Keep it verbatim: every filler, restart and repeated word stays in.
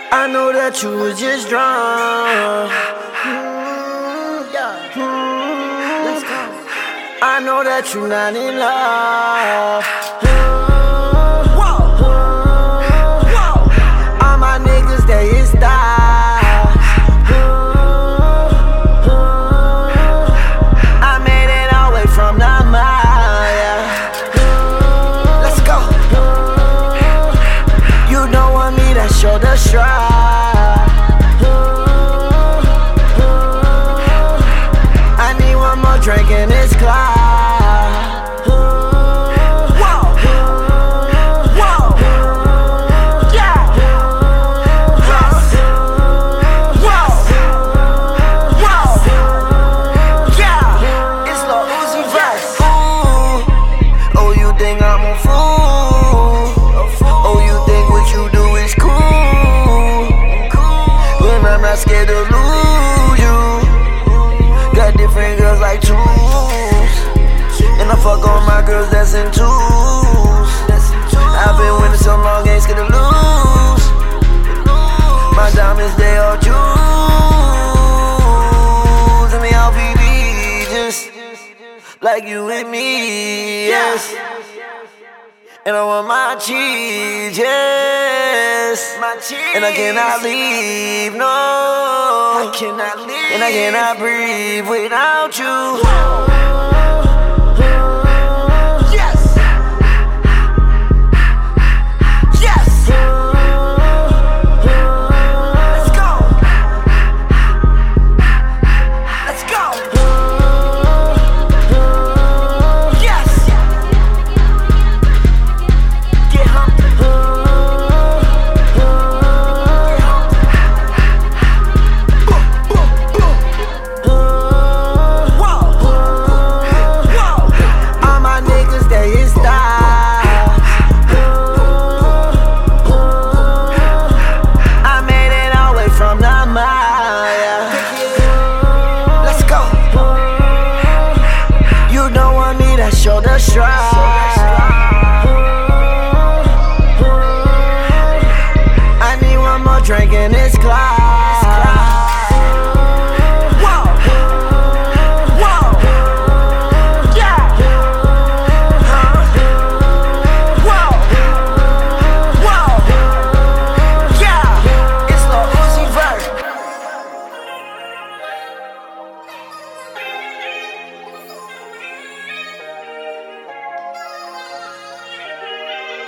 I know that you was just drunk. Mm, yeah. Mm, let's go. I know that you not in love. Mm, whoa. Mm, whoa. All my niggas, they is style. Mm, mm, I made it all the way from the mile. Yeah. Mm, let's go. Mm, you don't want me to show the stride. Drinking this cloud. Whoa, whoa, yeah. Yes. Whoa, whoa, yeah. It's Lil Uzi Vert. Ooh, oh, you think I'm a fool? Oh, you think what you do is cool? But I'm not scared to lose you. Got different girls like two. And I fuck all my girls that's in twos. I've been winning so long, ain't scared to lose. My diamonds, they all jewels. And me all V V, just like you and me, yes. And I want my cheese, yes. And I cannot leave, no. I cannot leave. And I cannot breathe without you.